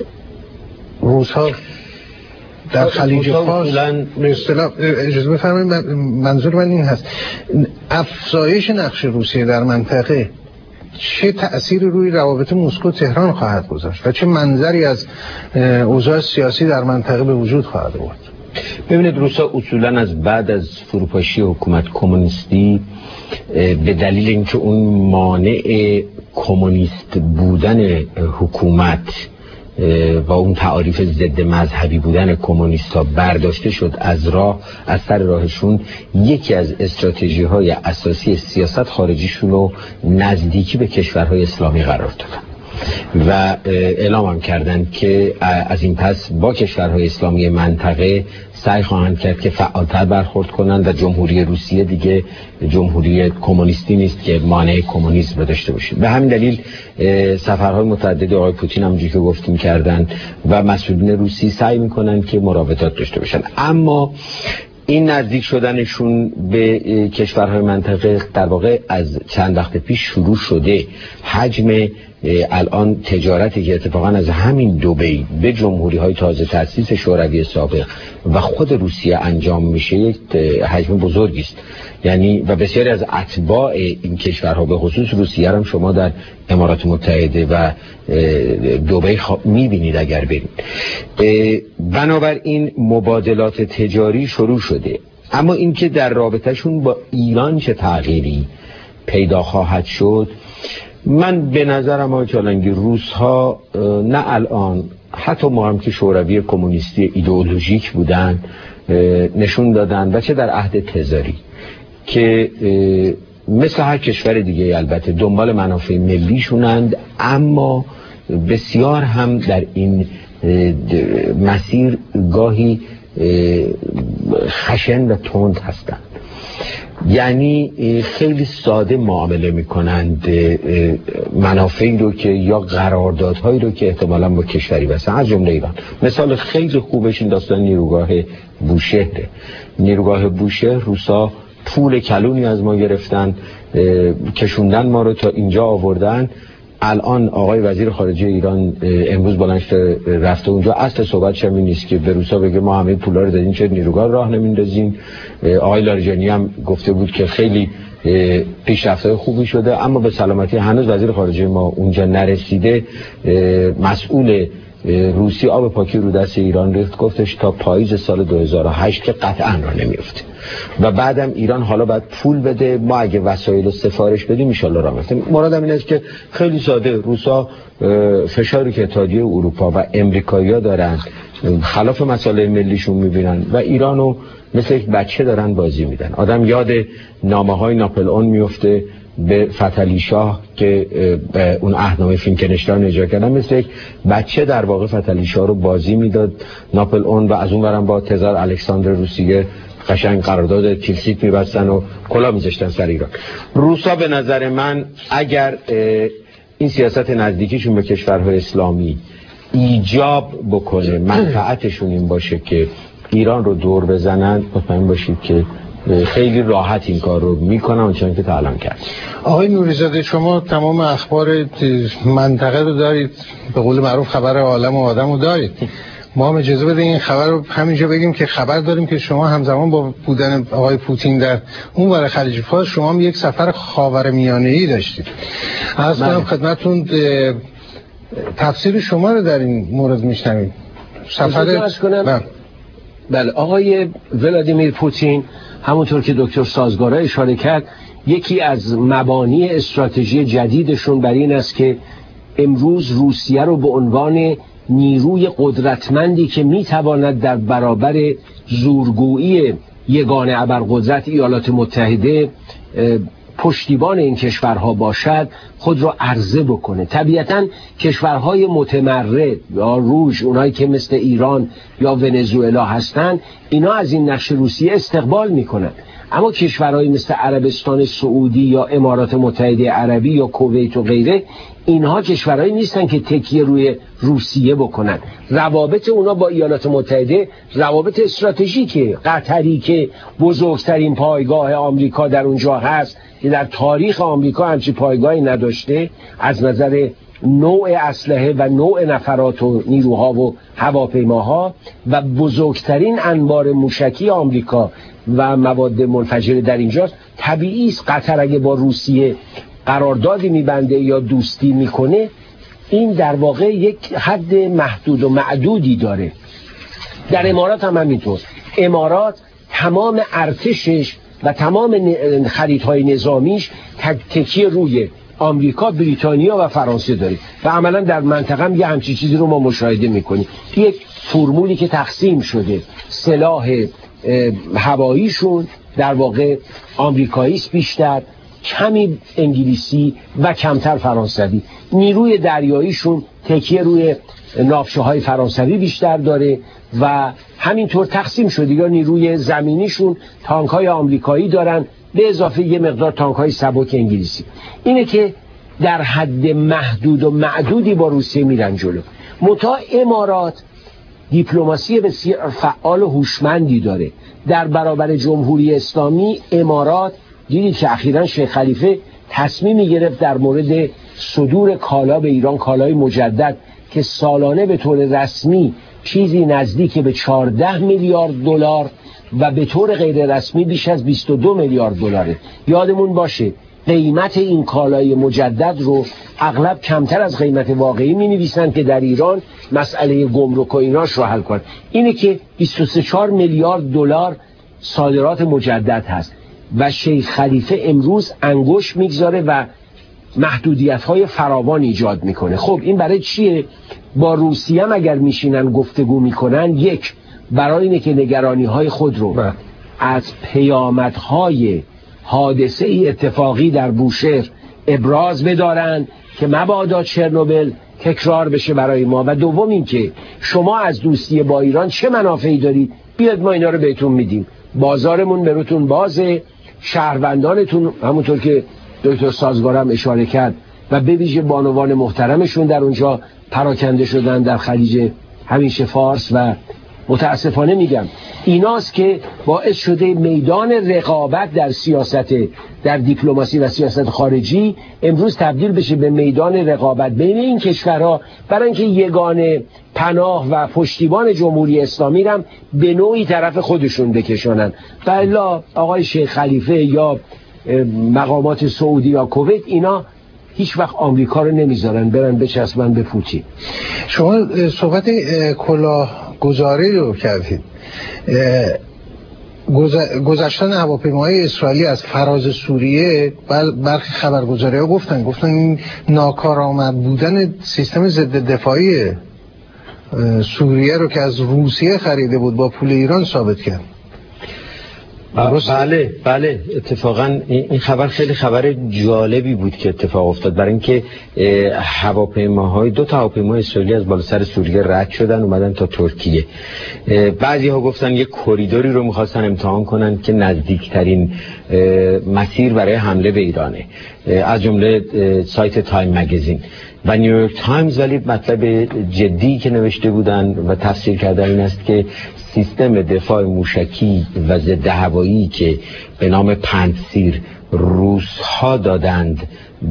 روس ها در خلیج فارس به اصطلاح اجازه بفرمایید منظور من این هست افزایش نقش روسیه در منطقه چه تأثیری روی روابط مسکو تهران خواهد گذاشت و چه منظری از اوضاع سیاسی در منطقه به وجود خواهد آورد؟ ببینید روسا اصولا از بعد از فروپاشی حکومت کمونیستی به دلیل اینکه اون مانع کمونیست بودن حکومت و اون تعاریف ضد مذهبی بودن کمونیستا برداشته شد از راه، از سر راهشون یکی از استراتژی های اساسی سیاست خارجیشون رو نزدیکی به کشورهای اسلامی قرار دادن. و اعلام هم کردن که از این پس با کشورهای اسلامی منطقه سعی خواهند کرد که فعالتر برخورد کنند و جمهوری روسیه دیگه جمهوری کمونیستی نیست که مانع کمونیسم رو داشته باشه. به همین دلیل سفرهای متعدد آقای پوتین همونجوری که گفتیم کردن و مسئولین روسی سعی میکنن که مراودات داشته باشن. اما این نزدیک شدنشون به کشورهای منطقه در واقع از چند وقت پیش شروع شده. حجم الان تجارتی که اتفاقا از همین دبی به جمهوری های تازه تأسیس شوروی سابق و خود روسیه انجام میشه یک حجم بزرگی است. یعنی و بسیاری از اتباع این کشورها به خصوص روسیه هم شما در امارات متحده و دبی میبینید اگر برید. بنابراین مبادلات تجاری شروع شده، اما اینکه در رابطهشون با ایران چه تغییری پیدا خواهد شد، من به نظرم آقای چالنگی روس ها نه الان، حتی ما هم که شوروی کمونیستی ایدئولوژیک بودن نشون دادن و چه در عهد تزاری که مثل هر کشور دیگه البته دنبال منافع ملیشونند، اما بسیار هم در این مسیر گاهی خشن و تند هستند. یعنی خیلی ساده معامله میکنند منافعی رو که یا قراردادهایی رو که احتمالاً با کشوری بستن، از جمله ایران. مثال خیلی خوبش این داستان نیروگاه بوشهره. نیروگاه بوشهر روسا پول کلونی از ما گرفتن، کشوندن ما رو تا اینجا آوردن. الان آقای وزیر خارجه ایران امروز بلند رفته اونجا، اصل صحبتش همین نیست که به روسا بگه ما همه پولا رو دادین چه نیروگاه راه نمیندازین. آقای لاریجانی هم گفته بود که خیلی پیشرفت‌های خوبی شده، اما به سلامتی هنوز وزیر خارجه ما اونجا نرسیده. مسئول روسی آب پاکی رو دست ایران ریخت، گفتش تا پاییز سال دو هزار و هشت که قطعا را نمیفته و بعدم ایران حالا باید پول بده، ما اگه وسایل رو سفارش بدیم ان شاءالله راه میفته. مرادم این است که خیلی ساده روسا فشاری که اتحادیه اروپا و امریکایی‌ها دارن خلاف مسائل ملیشون میبینن و ایرانو مثل یک بچه دارن بازی میدن. آدم یاد نامه‌های ناپلئون میفته به فتحعلی شاه که اون عهدنامه فینکنشتاین اجرا کردن، مثل یک بچه در واقع فتحعلی شاه رو بازی میداد ناپلئون و از اون برم با تزار الکساندر روسیه قشنگ قرارداد تیلسیت میبستن و کلا میذاشتن سر ایران. روسا به نظر من اگر این سیاست نزدیکیشون به کشورهای اسلامی ایجاب بکنه، منفعتشون این باشه که ایران رو دور بزنن، مطمئن باشید که خیلی راحت این کار رو میکنم اونچنان که تا الان کرد. آقای نوری‌زاده، شما تمام اخبار منطقه رو دارید، به قول معروف خبر عالم و آدم رو دارید. ما هم اجازه بده این خبر رو همینجا بگیم که خبر داریم که شما همزمان با بودن آقای پوتین در اون ور خلیج فارس شما هم یک سفر خاورمیانه‌ای داشتید. از کنم خدمتتون تفسیر شما رو در این مورد میشنویم. سفر بله، آقای ولادیمیر پوتین همونطور که دکتر سازگارا اشاره کرد، یکی از مبانی استراتژی جدیدشون بر این است که امروز روسیه رو به عنوان نیروی قدرتمندی که میتواند در برابر زورگویی یگانه ابرقدرت ایالات متحده پشتیبان این کشورها باشد خود را عرضه بکنه. طبیعتاً کشورهای متمرد یا روش، اونایی که مثل ایران یا ونزوئلا هستند، اینا از این نقش روسیه استقبال میکنن، اما کشورهای مثل عربستان سعودی یا امارات متحده عربی یا کویت و غیره، اینها کشورهایی نیستن که تکیه روی روسیه بکنن. روابط اونا با ایالات متحده روابط استراتژیکه. قطری که بزرگترین پایگاه آمریکا در اونجا هست که در تاریخ آمریکا همچین پایگاهی نداشته از نظر نوع اسلحه و نوع نفرات و نیروها و هواپیماها، و بزرگترین انبار موشکی آمریکا و مواد منفجره در اینجاست. طبیعی است قطر اگه با روسیه قراردادی میبنده یا دوستی میکنه، این در واقع یک حد محدود و معدودی داره. در امارات هم همینطور. امارات تمام ارتشش و تمام خریدهای نظامیش تکیه روی آمریکا، بریتانیا و فرانسه داره و عملا در منطقه هم یه همچین چیزی رو ما مشاهده میکنیم. یک فرمولی که تقسیم شده، سلاح هواییشون در واقع آمریکاییست بیشتر، کمی انگلیسی و کمتر فرانسوی. نیروی دریاییشون تکیه روی ناوچه های فرانسوی بیشتر داره و همینطور تقسیم شده. یا نیروی زمینیشون تانک های آمریکایی دارن به اضافه یه مقدار تانک های سبک انگلیسی. اینه که در حد محدود و معدودی با روسیه میرن جلو. متا امارات دیپلماسی بسیار فعال و هوشمندی داره در برابر جمهوری اسلامی. امارات دیدید که اخیراً شیخ خلیفه تصمیمی گرفت در مورد صدور کالا به ایران، کالای مجدد که سالانه به طور رسمی چیزی نزدیک به چهارده میلیارد دلار و به طور غیر رسمی بیش از بیست و دو میلیارد دلاره. یادمون باشه قیمت این کالای مجدد رو اغلب کمتر از قیمت واقعی می نویسن که در ایران مسئله گمرک و ایناش رو حل کنن. اینه که بیست و سه میلیارد دلار صادرات مجدد هست و شیخ خلیفه امروز انگشت میگذاره و محدودیت‌های فراوان ایجاد میکنه. خب این برای چیه؟ با روسیه هم اگر میشینن گفتگو میکنن، یک برای اینه که نگرانی‌های خود رو با. از پیامدهای حادثه ای اتفاقی در بوشهر ابراز بدارن که مبادا چرنوبل تکرار بشه برای ما، و دوم این که شما از دوستی با ایران چه منافعی دارید، بیاد ما اینا رو بهتون میدیم، بازارمون براتون بازه، شهروندانتون همونطور که دکتر سازگارم اشاره کرد و به ویژه بانوان محترمشون در اونجا پراکنده شدن در خلیج همیشه فارس و متاسفانه میگم ایناست که باعث شده میدان رقابت در سیاست، در دیپلماسی و سیاست خارجی امروز تبدیل بشه به میدان رقابت بین این کشورها، برای اینکه یگانه پناه و پشتیبان جمهوری اسلامی هم به نوعی طرف خودشون بکشانن. و الا آقای شیخ خلیفه یا مقامات سعودی یا کویت اینا هیچ وقت آمریکا رو نمیذارن برن بچسبن به پوتین. شما صحبت کلاه گذاری رو کردید. گذشتن هواپیماهای اسرائیلی از فراز سوریه، برخی خبرگزاری ها گفتن گفتن این ناکارآمد بودن سیستم ضد دفاعی سوریه رو که از روسیه خریده بود با پول ایران ثابت کرد. بله بله اتفاقا این خبر خیلی خبر جالبی بود که اتفاق افتاد، برای اینکه هواپیماهای دو تا هواپیمای اسرائیلی از بالا سر سوریه رد شدن اومدن تا ترکیه. بعضی ها گفتن یک کریدوری رو میخواستن امتحان کنن که نزدیکترین مسیر برای حمله به ایرانه، از جمله سایت تایم مگزین و نیویورک تایمز. ولی مطلب جدی که نوشته بودن و تفسیر کردن این است که سیستم دفاع موشکی و ضد هوایی که به نام پنسیر روس‌ها دادند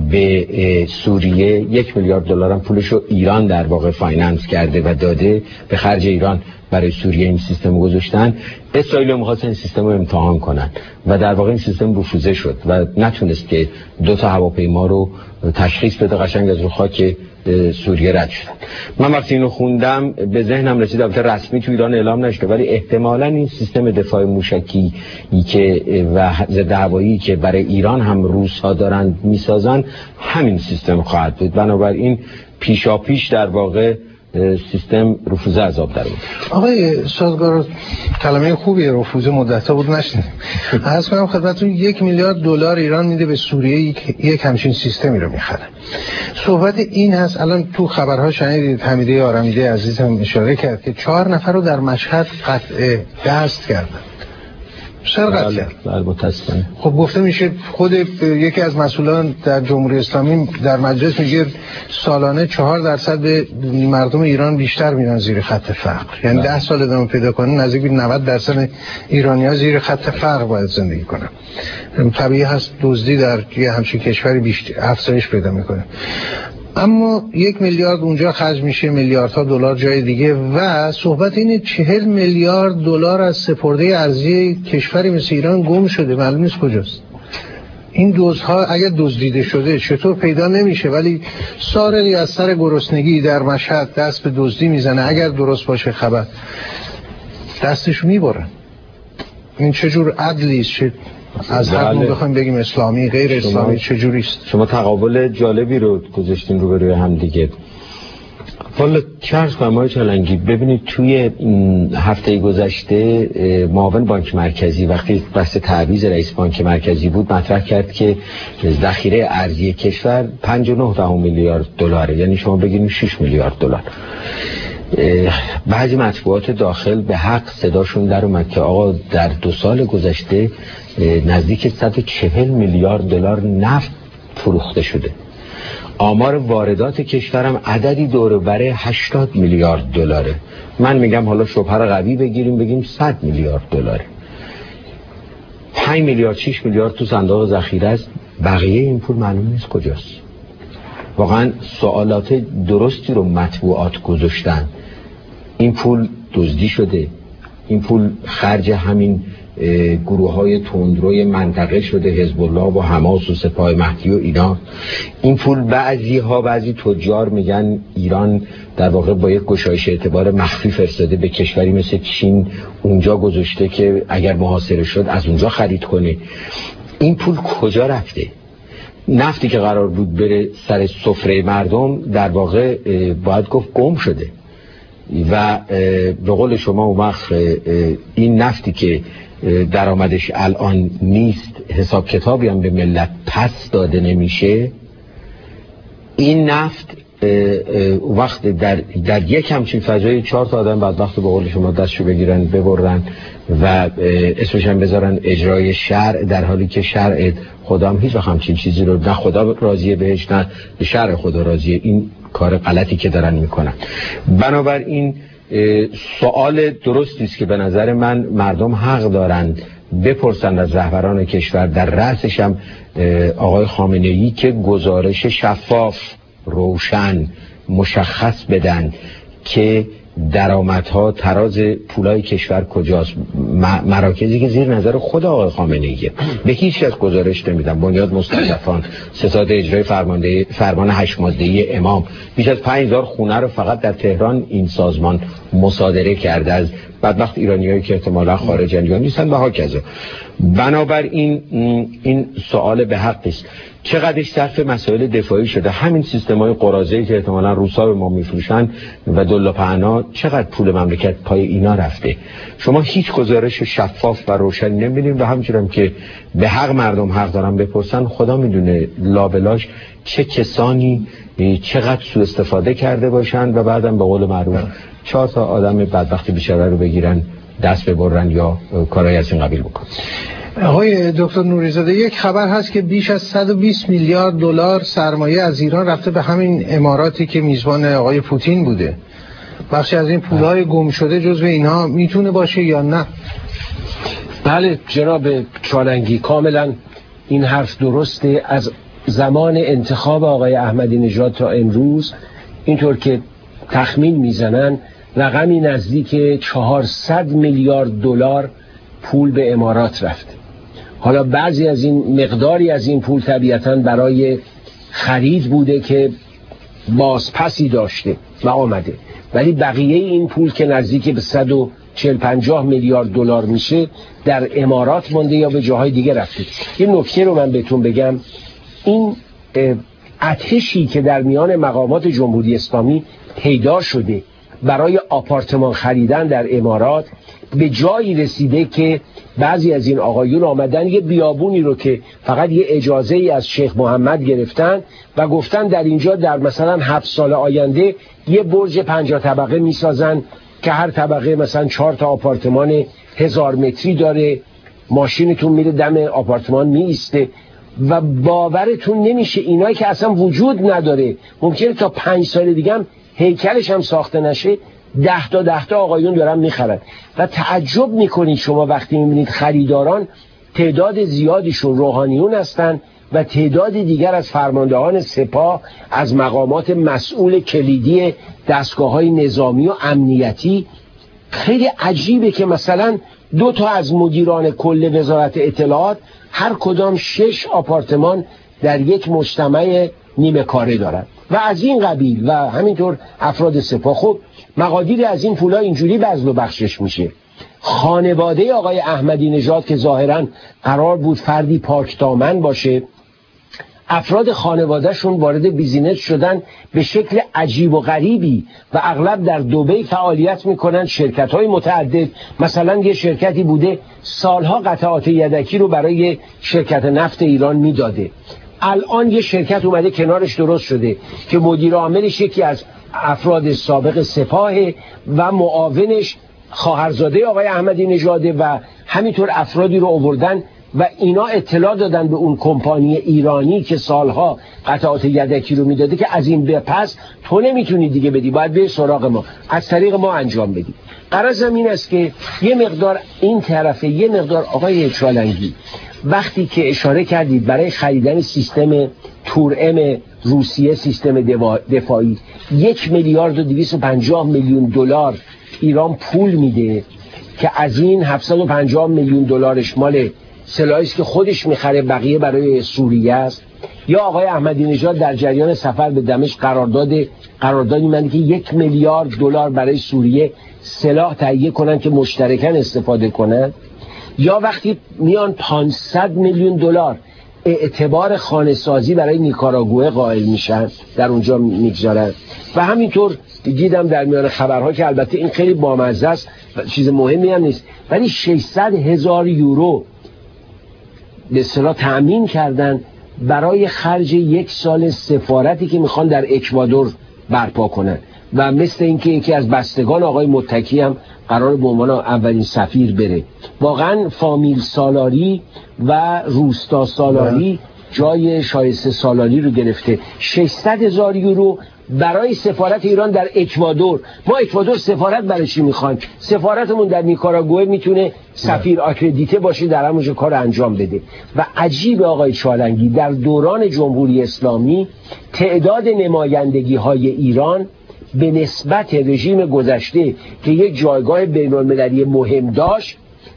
به سوریه، یک میلیارد دلار هم پولشو ایران در واقع فایننس کرده و داده به خرج ایران برای سوریه این سیستم گذاشتن. اسرائیل هم می‌خواست این سیستم رو امتحان کنن و در واقع این سیستم رفوزه شد و نتونست که دو تا هواپیما رو تشخیص بده قشنگ از رو خاک سوریه رد شدن. من وقتی اینو خوندم به ذهنم رسید، البته رسمی تو ایران اعلام نشده ولی احتمالاً این سیستم دفاع موشکی که و ضد هوایی که برای ایران هم روس‌ها دارن میسازن همین سیستم خواهد بود. بنابراین پیشاپیش در واقع سیستم رفوزه عذاب در بود. آقای سازگار کلمه خوبی رفوزه مدت‌ها بود نشنیدیم. عرض کنم خدمتتون یک میلیارد دلار ایران میده به سوریه یک, یک همچین سیستمی رو میخره. صحبت این هست، الان تو خبرها شنیدید حمیده آرمیده عزیز هم اشاره کرد که چهار نفر رو در مشهد قطع دست کردن. سرقت کرد. بله متاسفانه. خب گفته میشه خود یکی از مسئولان در جمهوری اسلامی در مجلس میگه سالانه چهار درصد به مردم ایران بیشتر میرن زیر خط فقر، یعنی ده سال ادامه پیدا کنه نزدیک به نود درصد ایرانی‌ها زیر خط فقر باید زندگی کنن. طبیعی هست دزدی در یه همچین کشوری بیشتر افزایش پیدا میکنه. اما یک میلیارد اونجا خرج میشه، میلیاردها دلار جای دیگه و صحبت اینه چهل میلیارد دلار از سپرده ارزی کشوری مثل ایران گم شده، معلوم نیست کجاست. این دزدها اگر دزدیده شده چطور پیدا نمیشه، ولی سارقی از سر گرسنگی در مشهد دست به دزدی میزنه، اگر درست باشه خبر دستشو میبرن. این چجور عدلی است؟ چه از هر نوع بخوایم بگیم اسلامی غیر اسلامی چجوری است؟ شما تقابل جالبی رو گذاشتین رو به روی هم دیگه. والا چرس فرمای چالنگی، ببینید توی این هفته گذشته معاون بانک مرکزی وقتی بحث تعویض رئیس بانک مرکزی بود مطرح کرد که ذخیره ارزی کشور پنج و نه دهم میلیارد دلاره، یعنی شما بگیرید شش میلیارد دلار. بعضی مطبوعات داخل به حق صداشون در اومد که آقا در دو سال گذشته نزدیک صد و چهل میلیارد دلار نفت فروخته شده. آمار واردات کشورم عددی دور بره هشتاد میلیارد دلاره. من میگم حالا شبهه قوی بگیریم بگیم صد میلیارد دلاره. پنج میلیارد شش میلیارد تو صندوق ذخیره است، بقیه این پول معلوم نیست کجاست. واقعا سوالات درستی رو مطبوعات گذاشتن. این پول دزدی شده، این پول خرج همین گروه های تندروی منطقه شده، حزب الله و حماس و سپاه مهدی و اینا. این پول بعضی ها بعضی تجار میگن ایران در واقع با یک گشایش اعتبار مخفی فرستاده به کشوری مثل چین، اونجا گذاشته که اگر محاصره شد از اونجا خرید کنه. این پول کجا رفته؟ نفتی که قرار بود بره سر سفره مردم در واقع باید گفت گم شده. و به قول شما اون وقت این نفتی که درآمدش الان نیست، حساب کتابی هم به ملت پس داده نمیشه، این نفت وقت در, در یک همچین فضای چهار تا آدم بعد وقت به قول شما دستشو بگیرن ببرن و اسمش هم بذارن اجرای شرع، در حالی که شرع خدا هم هیچ وقت همچین چیزی رو نه خدا راضیه بهش نه به شرع خدا راضیه. این کار غلطی که دارن میکنن. بنابراین سوال درستی است که به نظر من مردم حق دارند بپرسند از رهبران کشور، در رأسش هم آقای خامنه‌ای، که گزارش شفاف، روشن، مشخص بدن که درآمدها، تراز پولای کشور کجاست. مراکزی که زیر نظر خود آقای خامنه‌ایه به هیچ کس گزارش نمیدن. بنیاد مستضعفان، ستاد اجرای فرمانده فرمان هشت ماده‌ای امام، بیش از پنج هزار خونه رو فقط در تهران این سازمان مصادره کرده از بدبخت ایرانیایی که احتمالا خارجن یا نیستن و هاکذا. بنابراین این سوال به حق است. چقدرش صرف مسائل دفاعی شده، همین سیستم‌های قراضه‌ای که احتمالاً روسا به ما میفروشن و دلار پهنا، چقدر پول مملکت پای اینا رفته؟ شما هیچ گزارش شفاف و روشن نمی‌بینید و همچنین که به حق مردم حق دارن بپرسن. خدا میدونه لابلاش چه کسانی چقدر سوء استفاده کرده باشن و بعدم به قول معروف چهار تا آدم بدبخت بیچاره رو بگیرن دست ببرن یا کارهای از این قبیل بکنن. آقای دکتر نوری‌زاده، یک خبر هست که بیش از صد و بیست میلیارد دلار سرمایه از ایران رفته به همین اماراتی که میزبان آقای پوتین بوده. بخشی از این پولهای گم شده جزو اینها میتونه باشه یا نه؟ بله جناب چالنگی، کاملا این حرف درسته. از زمان انتخاب آقای احمدی نژاد تا امروز اینطور که تخمین میزنن رقمی نزدیک چهارصد میلیارد دلار پول به امارات رفته. حالا بعضی از این مقداری از این پول طبیعتاً برای خرید بوده که بازپسی داشته و آمده، ولی بقیه این پول که نزدیک به صد و چهل پنجاه میلیارد دلار میشه در امارات مونده یا به جاهای دیگه رفته. یه نکته رو من بهتون بگم، این آتشی که در میان مقامات جمهوری اسلامی پیدا شده برای آپارتمان خریدن در امارات به جایی رسیده که بعضی از این آقایون آمدن یه بیابونی رو که فقط یه اجازه ای از شیخ محمد گرفتن و گفتن در اینجا در مثلا هفت سال آینده یه برج پنجاه طبقه میسازن که هر طبقه مثلا چهار تا آپارتمان هزار متری داره، ماشینتون میره دم آپارتمان میایسته و باورتون نمیشه اینایی که اصلا وجود نداره، ممکنه تا پنج سال دیگه هم هیکلش هم ساخته نشه، ده تا ده تا آقایون دارن میخرن و تعجب میکنید شما وقتی میبینید خریداران تعداد زیادیشون روحانیون هستن و تعداد دیگر از فرماندهان سپاه، از مقامات مسئول کلیدی دستگاه‌های نظامی و امنیتی. خیلی عجیبه که مثلا دو تا از مدیران کل وزارت اطلاعات هر کدام شش آپارتمان در یک مجتمع نیمه کاره دارن و از این قبیل و همینطور افراد سپاه. خب مقادیر از این پولا اینجوری بذل و بخشش میشه. خانواده آقای احمدی نژاد که ظاهراً قرار بود فردی پاکدامن باشه، افراد خانوادهشون وارد بیزینس شدن به شکل عجیب و غریبی و اغلب در دبی فعالیت میکنن، شرکت های متعدد. مثلا یه شرکتی بوده سالها قطعات یدکی رو برای شرکت نفت ایران میداده، الان یه شرکت اومده کنارش درست شده که مدیر عاملش یکی از افراد سابق سپاه و معاونش خواهرزاده آقای احمدی نژاده و همینطور افرادی رو آوردن و اینا اطلاع دادن به اون کمپانی ایرانی که سالها قطعات یدکی رو میداده که از این به پس تو نمیتونی دیگه بدی، باید به سراغ ما، از طریق ما انجام بدی. غرضم این است که یه مقدار این طرفه، یه مقدار آقای چالنگی وقتی که اشاره کردید برای خریدن سیستم تورم روسیه، سیستم دفاعی، یک میلیارد و دویست و پنجاه میلیون دلار ایران پول میده که از این هفتصد و پنجاه میلیون دلارش مال سلاحی است که خودش میخره، بقیه برای سوریه است. یا آقای احمدی نژاد در جریان سفر به دمشق قرارداد قراردادی مونده که یک میلیارد دلار برای سوریه سلاح تهیه کنن که مشترکاً استفاده کنن. یا وقتی میان پانصد میلیون دلار اعتبار خانه سازی برای نیکاراگوئه قائل میشن، در اونجا میگذارن. و همینطور دیدم در میان خبرها که البته این خیلی بامزه است، چیز مهمی هم نیست، ولی ششصد هزار یورو به اصطلاح تأمین کردن برای خرج یک سال سفارتی که میخوان در اکوادور برپا کنن و مثل اینکه یکی از بستگان آقای متکی هم قرار به عنوان اولین سفیر بره. واقعا فامیل سالاری و روستا سالاری جای شایسته سالاری رو گرفته. ششصد هزار یورو برای سفارت ایران در اکوادور. ما اکوادور سفارت برای چی میخوایم؟ سفارتمون در نیکاراگوئه میتونه سفیر آکردیته باشه، در همونجا کار انجام بده. و عجیب آقای چالنگی، در دوران جمهوری اسلامی تعداد نمایندگی های ایران به نسبت رژیم گذشته که یک جایگاه بین المللی مهم داشت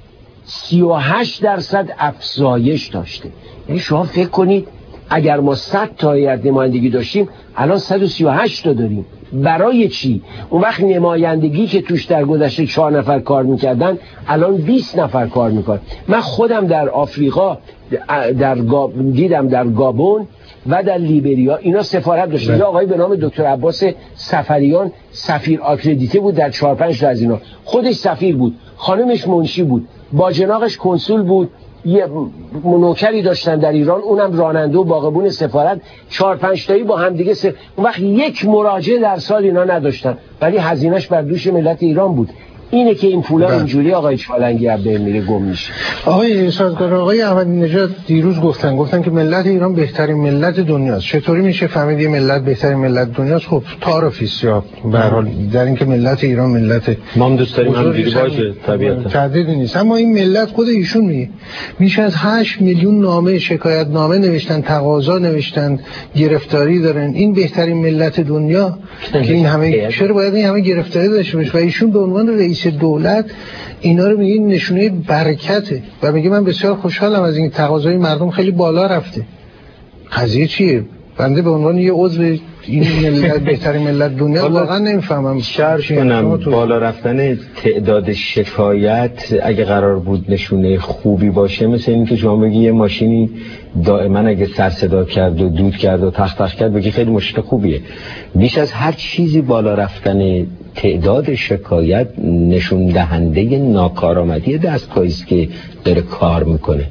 سی و هشت درصد افزایش داشته. یعنی شما فکر کنید اگر ما صد تا هیئت نمایندگی داشتیم الان صد و سی و هشت تا داریم. برای چی؟ اون وقت نمایندگی که توش در گذشته چهار نفر کار میکردن الان بیست نفر کار میکنن. من خودم در آفریقا در گاب... دیدم در گابون و در لیبریا اینا سفارت داشتن. یه آقای به نام دکتر عباس سفریان سفیر آکردیته بود در چهار پنج تا از اینا، خودش سفیر بود، خانمش منشی بود، باجناقش کنسول بود، یه نوکری داشتن در ایران اونم راننده و باغبون سفارت، چهار پنج تایی با هم دیگه سف... اون وقت یک مراجعه در سال اینا نداشتن ولی هزینه‌اش بر دوش ملت ایران بود. اینه که این پولا اینجوری آقای چالنگی از بین میره، گم میشه. آقای ارشادگار، آقای احمدی نژاد دیروز گفتن گفتن که ملت ایران بهترین ملت دنیاست. چطوری میشه فهمید یه ملت بهترین ملت دنیاست؟ خب تعارفیه یا به هر حال در اینکه ملت ایران ملت ما هم دوست داریم همینجوری باشه، طبیعتا تردیدی نیست. اما این ملت خود ایشون میگه بیش از هشت میلیون نامه شکایت نامه نوشتن، تقاضا نوشتن، گرفتاری دارن. این بهترین ملت دنیا که این همه چرا باید این همه گرفتاری داشته باشه؟ و ایشون به عنوان رئیس دولت اینا رو میگه نشونه برکته و میگه من بسیار خوشحالم از این تقاضای مردم خیلی بالا رفته. قضیه چیه؟ بنده به عنوان یه عضو این ملت بهترین ملت دنیا واقعا نمیفهمم. شرط کنم بالا رفتن تعداد شکایت اگه قرار بود نشونه خوبی باشه، مثل این که شما بگی یه ماشینی دائما اگه سر صدا کرد و دود کرد و تخت تخت کرد بگی خیلی مشکل خوبیه. بیش از هر چیزی بالا رفتن تعداد شکایت نشون دهنده ناکارآمدی دستگاهی است که داره کار میکنه.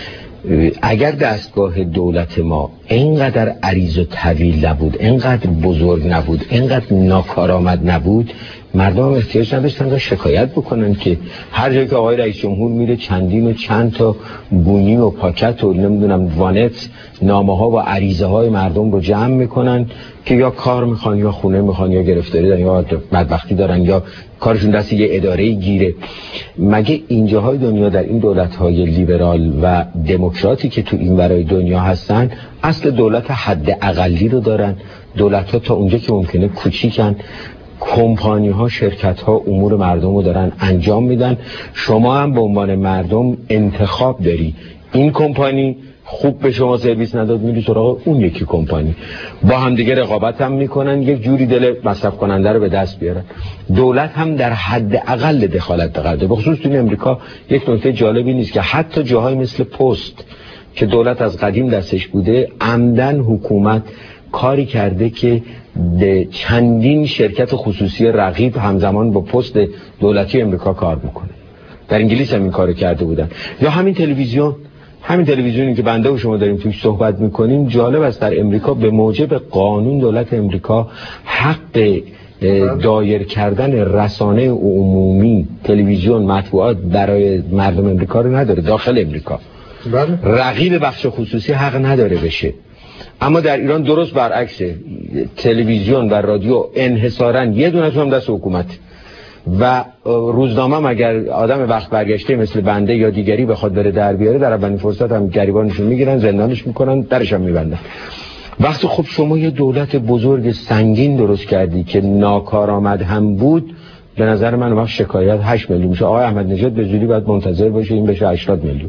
اگر دستگاه دولت ما اینقدر عریض و طویل نبود، اینقدر بزرگ نبود، اینقدر ناکارآمد نبود، مردم احتیاج نداشتن که شکایت بکنن که هر جایی که آقای رئیس جمهور میره چندین و چند تا گونی و پاکت و نمیدونم وانت نامه ها و عریضه های مردم رو جمع میکنن که یا کار میخوان یا خونه میخوان یا گرفتاری دارن یا بدبختی دارن یا کارشون دست یه اداره گیره. مگه اینجاهای دنیا در این دولت‌های لیبرال و دموکراتی که تو این ورای دنیا هستن اصل دولت حد اقلی رو دارن؟ دولت‌ها تا اونجا که ممکنه کوچیکن، کمپانی ها شرکت ها امور مردم رو دارن انجام میدن. شما هم به عنوان مردم انتخاب داری، این کمپانی خوب به شما سرویس نداد میری سراغ اون یکی کمپانی، با هم دیگه رقابت هم میکنن، یک جوری دل مصرف کننده رو به دست بیارن. دولت هم در حد اقل دخالت داره. به خصوص تو امریکا یک نکته جالبی نیست که حتی جاهای مثل پست که دولت از قدیم دستش بوده، عمدن حکومت کاری کرده که چندین شرکت خصوصی رقیب همزمان با پست دولتی امریکا کار میکنه. در انگلیس هم این کارو کرده بودن. یا همین تلویزیون، همین تلویزیونی که بنده و شما داریم توش صحبت میکنیم، جالب است در امریکا به موجب قانون دولت امریکا حق دایر کردن رسانه عمومی، تلویزیون، مطبوعات برای مردم امریکا رو نداره. داخل امریکا رقیب بخش خصوصی حق نداره بشه. اما در ایران درست برعکسه، تلویزیون و رادیو انحصاراً یه دونشون هم دست حکومت و روزنامه هم اگر آدم وقت برگشته مثل بنده یا دیگری بخواد بره در بیاره، در اولین فرصت هم گریبانشون میگیرن، زندانش میکنن، درش هم میبندن. وقتی خب شما یه دولت بزرگ سنگین درست کردی که ناکارآمد هم بود، به نظر من وقت شکایت هشت میلیون میشه. آقای احمدی نژاد به زودی باید منتظر باشه این بشه هشتاد میلیون.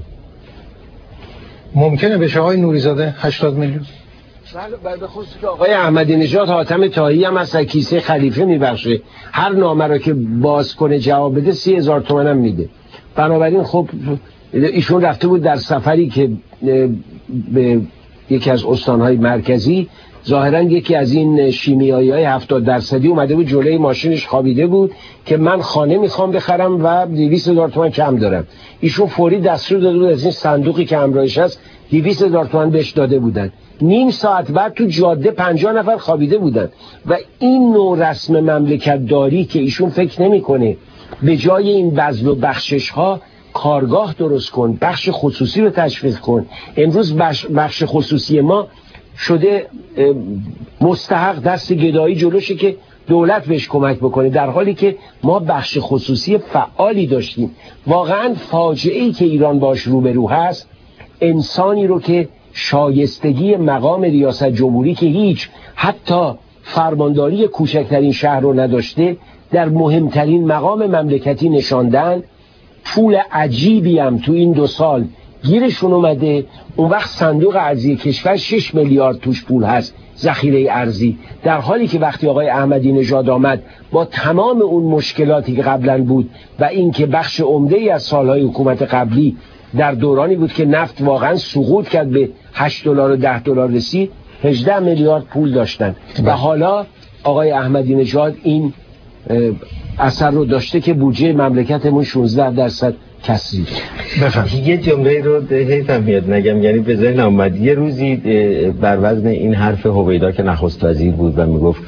ممکنه بشه آقای نوریزاده هشتاد میلیون؟ بله، به خصوص که آقای احمدی نژاد حاتم طاهی هم از کیسه خلیفه میبخشه، هر نامه رو که باز کنه جواب بده سی هزار تومن هم میده. بنابراین خب ایشون رفته بود در سفری که به یکی از استانهای مرکزی، ظاهرا یکی از این شیمیایی های هفتاد درصدی اومده بود جلوی ماشینش خوابیده بود که من خانه میخوام بخرم و دویست هزار تومان کم دارم. ایشون فوری دستور داده بود از این صندوقی که همراهش هست دویست هزار تومان بهش داده بودن. نیم ساعت بعد تو جاده پنجاه نفر خوابیده بودن. و این نوع رسم مملکت داری که ایشون فکر نمیکنه به جای این بذل و بخشش ها کارگاه درست کن، بخش خصوصی رو تشویق کن. امروز بخش, بخش خصوصی ما شده مستحق دست گدایی جلوشه که دولت بهش کمک بکنه، در حالی که ما بخش خصوصی فعالی داشتیم. واقعا فاجعه‌ای که ایران باش روبرو هست، انسانی رو که شایستگی مقام ریاست جمهوری که هیچ حتی فرمانداری کوچکترین شهر رو نداشته در مهمترین مقام مملکتی نشاندن، پول عجیبی هم تو این دو سال گیرشون اومده. اون وقت صندوق ارزی کشور شش میلیارد توش پول هست، ذخیره ارزی، در حالی که وقتی آقای احمدی نژاد آمد با تمام اون مشکلاتی که قبلا بود و اینکه بخش عمده‌ای از سالهای حکومت قبلی در دورانی بود که نفت واقعا سقوط کرد به هشت دلار و ده دلار رسید، هجده میلیارد پول داشتن و حالا آقای احمدی نژاد این اثر رو داشته که بودجه مملکتمون شانزده درصد کسری. بفهم. یه جمله رو حیفم میاد نگم، یعنی به ذهن اومد یه روزی بر وزن این حرف هویدا که نخست وزیر بود و میگفت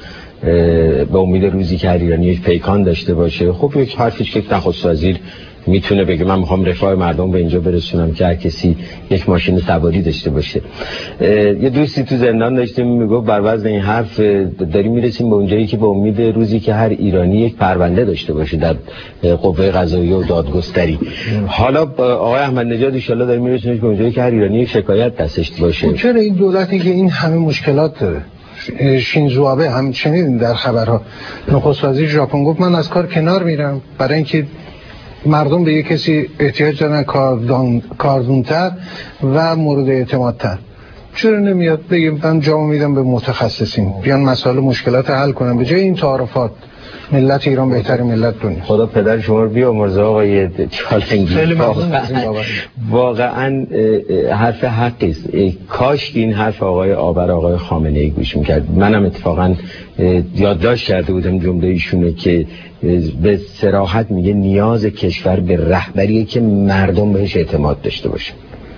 به امید روزی که هر ایرانی یک پیکان داشته باشه. خب یک حرفش که نخست وزیر میتونه بگه من میخوام رفاه مردم به اینجا برسونم که هر کسی یک ماشین سواری داشته باشه. یه دوستی تو زندان داشتیم میگفت بر وزن این حرف داریم میرسیم به اونجایی که به امید روزی که هر ایرانی یک پرونده داشته باشه در قوه قضاییه و دادگستری. حالا آقای احمد نژاد ان شاءالله داریم میرسیم به اونجایی که هر ایرانی یک شکایت دستش باشه. چرا این دولتی که این همه مشکلات داره، شینزو آبه هم شنیدیم در خبرها، نخست وزیر ژاپن گفت من از کار کنار میرم برای اینکه مردم به یک کسی احتیاج دارن کاردان کاردونتر و مورد اعتمادتر. چرا نمیاد بگیم من جامو میدم به متخصصین بیان مسائل مشکلات حل کنن به جای این تعارفات؟ ملت ایران بهترین ملت دنیا. خدا پدر شما رو بیامرزه آقای چالنگی. خیلی ممنون از این بابت. واقعا حرف حقی است. کاش این حرف آقای آبر آقای خامنه ای گوش میکرد. منم اتفاقا یادداشت کرده بودم جمله ایشونه که به صراحت میگه نیاز کشور به رهبریه که مردم بهش اعتماد داشته باشه.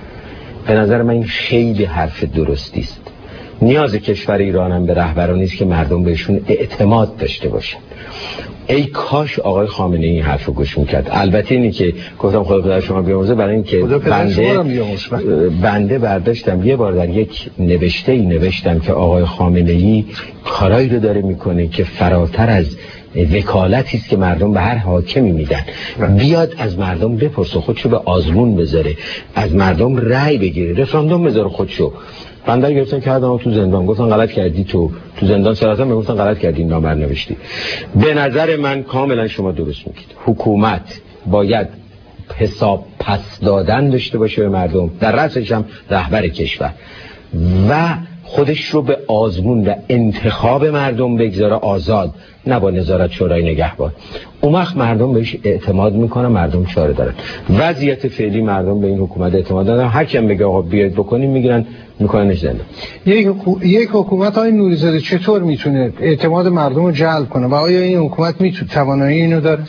به نظر من این خیلی حرف درستی است. نیاز کشور ایران هم به رهبرانی است که مردم بهشون اعتماد داشته باشن. ای کاش آقای خامنه ای این حرفو گوش میکرد. البته اینی که گفتم خدا پدر شما بیامرزه برای اینکه بنده بنده برداشتم یه بار در یک نوشته ای نوشتم که آقای خامنه ای کارایی رو داره میکنه که فراتر از وکالتی است که مردم به هر حاکمی میدن. بیاد از مردم بپرسه، خودشو به آزمون بذاره، از مردم رأی بگیره، رفراندوم بذاره خودشو. بنده گرفتن کردم تو زندان، گفتن غلط کردی، تو تو زندان سراحتا میگفتن غلط کردی، این نامه نوشتی. به نظر من کاملا شما درست میگید. حکومت باید حساب پس دادن داشته باشه به مردم، در رأسش هم رهبر کشور، و خودش رو به آزمون و انتخاب مردم بگذاره آزاد، نه با نظارت شورای نگهبان. اون وقت مردم بهش اعتماد میکنن، مردم چاره دارن. وضعیت فعلی مردم به این حکومت اعتماد دارن، هر کیم بگه آقا بیاید بکنیم میگیرن میکننش زنده. یک یک حکومت های نوری‌زاده چطور میتونه اعتماد مردم رو جلب کنه و آیا این حکومت میتونه توانایی اینو داره؟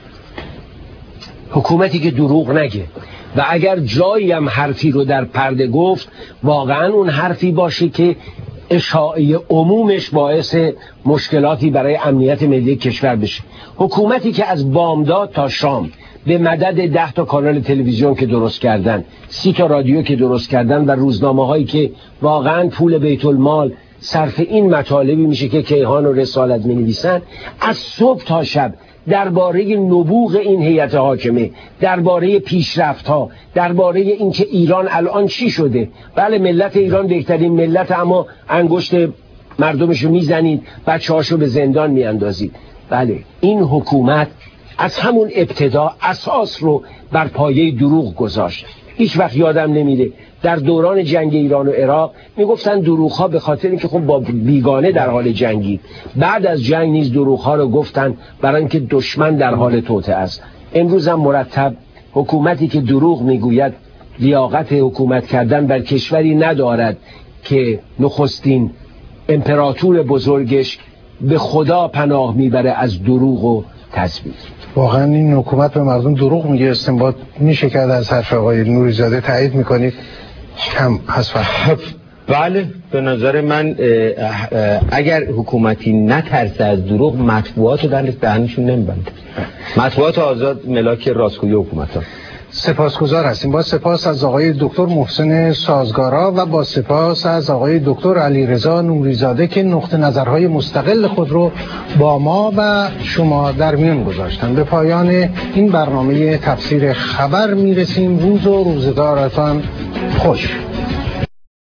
حکومتی که دروغ نگه و اگر جایی هم حرفی رو در پرده گفت واقعا اون حرفی باشه که اشاعه عمومش باعث مشکلاتی برای امنیت ملی کشور بشه. حکومتی که از بامداد تا شام به مدد ده تا کانال تلویزیون که درست کردن، سی تا رادیو که درست کردن و روزنامه هایی که واقعا پول بیت المال صرف این مطالبی میشه که کیهان و رسالت می نویسن، از صبح تا شب درباره نبوغ این هیئت حاکمه، درباره پیشرفت‌ها، درباره اینکه ایران الان چی شده. بله ملت ایران بهترین ملت، اما انگشت مردمشو میزنید، بچه‌هاشو به زندان میاندازید. بله این حکومت از همون ابتدا اساس رو بر پایه دروغ گذاشت. هیچ وقت یادم نمیره در دوران جنگ ایران و عراق میگفتن دروغ‌ها به خاطر اینکه خب با بیگانه در حال جنگی، بعد از جنگ نیز دروغ‌ها رو گفتن برای اینکه دشمن در حال توطئه است. امروز هم مرتب حکومتی که دروغ میگوید لیاقت حکومت کردن بر کشوری ندارد که نخستین امپراتور بزرگش به خدا پناه میبره از دروغ و تزویر. واقعا این حکومت به مردم دروغ میگه، استنباط میشه کرد از حرف آقای نوری‌زاده. تایید میکنید؟ کم هست وقت. بله به نظر من اگر حکومتی نترسه از دروغ، مطبوعات رو در دهنشون نمیبنده. مطبوعات آزاد ملاک راستگویی حکومت ها. سپاسگزار هستیم. با سپاس از آقای دکتر محسن سازگارا و با سپاس از آقای دکتر علیرضا نوری‌زاده که نقطه نظرهای مستقل خود رو با ما و شما در میان گذاشتن. به پایان این برنامه تفسیر خبر میرسیم. روز و روزگارتان خوش.